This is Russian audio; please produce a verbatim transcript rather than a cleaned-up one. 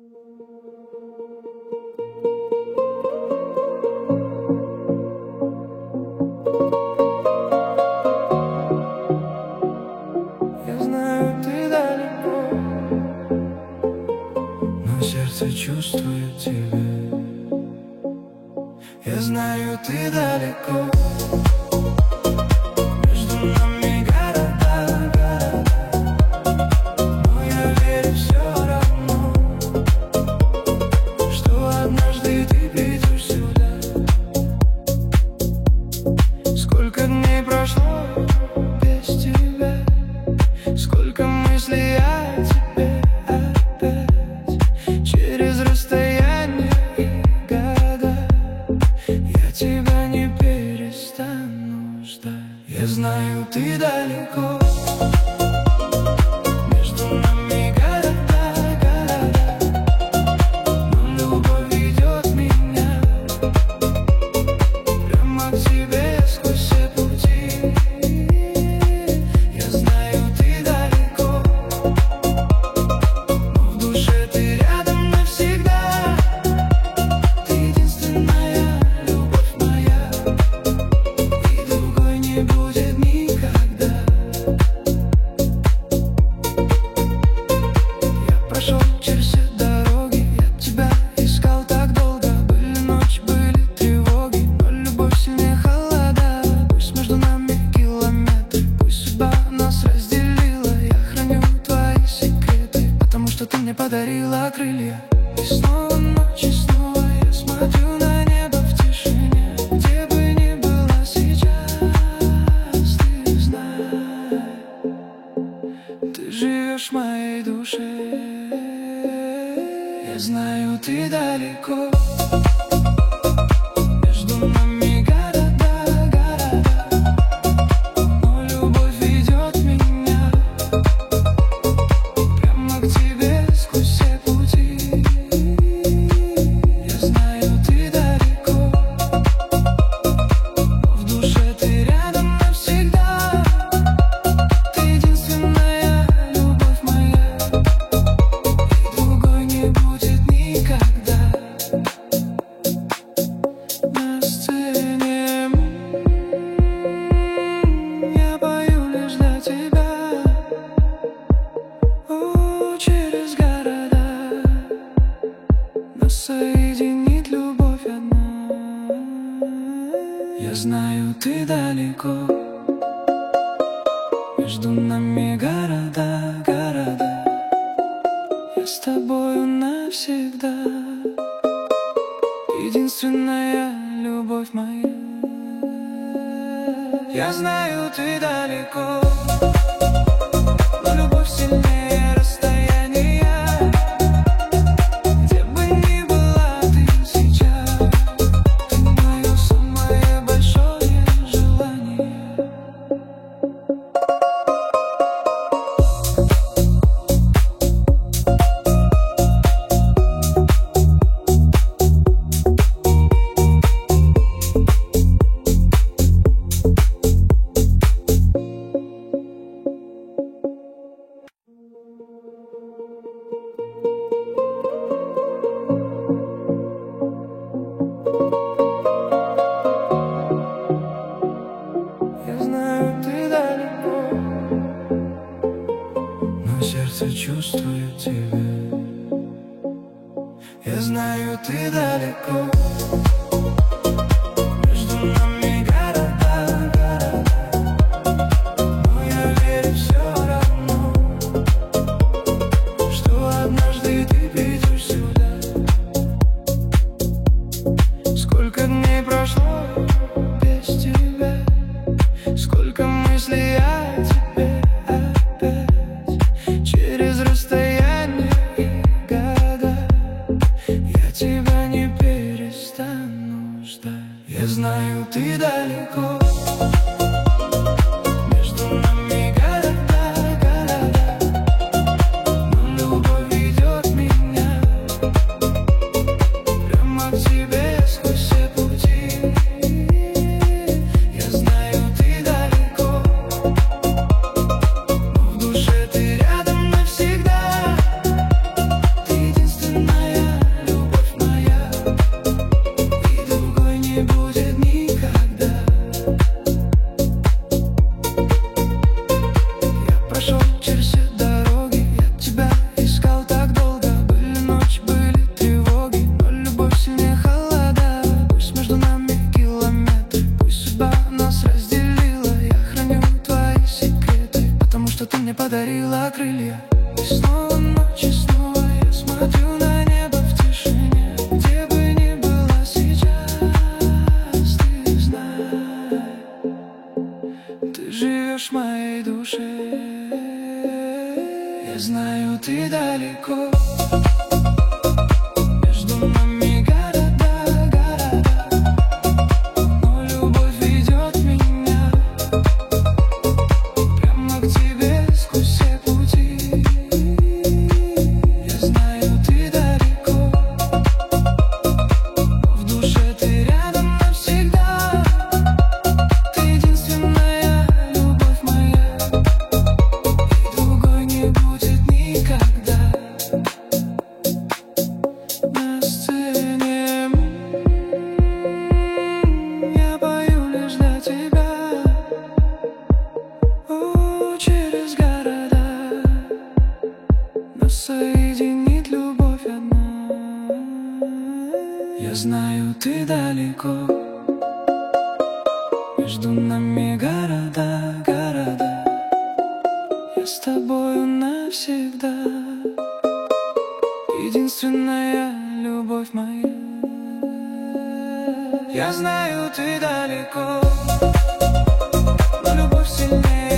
Я знаю, ты далеко, но сердце чувствует тебя. Я знаю, ты далеко. Между нами города, города, но я верю все равно, что однажды ты придешь сюда. Сколько дней прошло без тебя, сколько мыслей о тебе опять через расстояние и года. Я тебя не перестану ждать. Я знаю, ты далеко. Между нами города, города, но любовь ведет меня прямо к тебе сквозь все пути. Я знаю, ты далеко, но в душе ты рядом навсегда. Ты единственная любовь моя, и другой не будет никогда. Я прошел через все дороги, я тебя искал так долго. Были ночи, были тревоги, но любовь сильнее холода. Пусть между нами километры, пусть судьба нас разделила. Я храню твои секреты, потому что ты мне подарила крылья. И снова ночь, и снова я смотрю на небо в тишине. Где бы ни была сейчас, ты знай, ты живешь в моей душе. Я знаю, ты далеко. Между нами города, города, но любовь ведет меня прямо к тебе сквозь все пути. Я знаю, ты далеко, но в душе ты рядом навсегда. Ты единственная любовь моя, и другой не будет никогда. На сцене я пою лишь для тебя. О, через города нас соединит любовь одна. Я знаю, ты далеко. Между нами города, города, я с тобою навсегда. Единственная любовь моя. Я знаю, ты далеко, но любовь сильнее расстояния. Где бы ни была ты сейчас, ты мое самое большое желание. Я знаю, ты далеко, но сердце чувствует тебя. Я знаю, ты далеко. Между нами города, города, но я верю все равно, что однажды ты придешь сюда. Сколько дней прошло без тебя, сколько мыслей о тебе опять через расстояние и года. Я тебя не перестану ждать. Я знаю, ты далеко. Между нами города, города, но любовь ведет меня прямо к тебе сквозь все пути. Я знаю, ты далеко, но в душе ты рядом навсегда. Ты единственная смотрю на небо в тишине. Где бы ни была сейчас, ты знай, ты живешь в моей душе. Я знаю, ты далеко. Между нами города, города, но любовь ведет меня прямо к тебе сквозь все пути. Я знаю, ты далеко, но в душе ты рядом навсегда. Ты единственная любовь моя, и другой не будет никогда. На сцене я пою лишь для тебя. О, через города нас соединит любовь одна. Я знаю, ты далеко. Между нами города, города, я с тобою навсегда. Единственная любовь моя. Я знаю, ты далеко, но любовь сильнее.